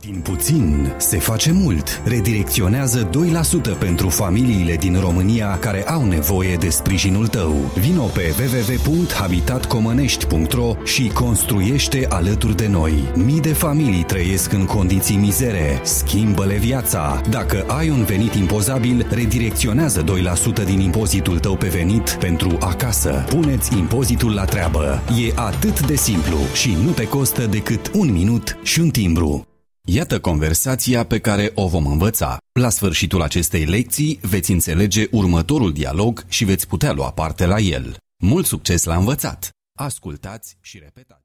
Din puțin se face mult. Redirecționează 2% pentru familiile din România care au nevoie de sprijinul tău. Vino pe www.habitatcomanești.ro și construiește alături de noi. Mii de familii trăiesc în condiții mizere. Schimbă-le viața. Dacă ai un venit impozabil, redirecționează 2% din impozitul tău pe venit pentru acasă. Puneți impozitul la treabă. E atât de simplu și nu te costă decât 1 minut și un timbru. Iată conversația pe care o vom învăța. La sfârșitul acestei lecții veți înțelege următorul dialog și veți putea lua parte la el. Mult succes la învățat! Ascultați și repetați!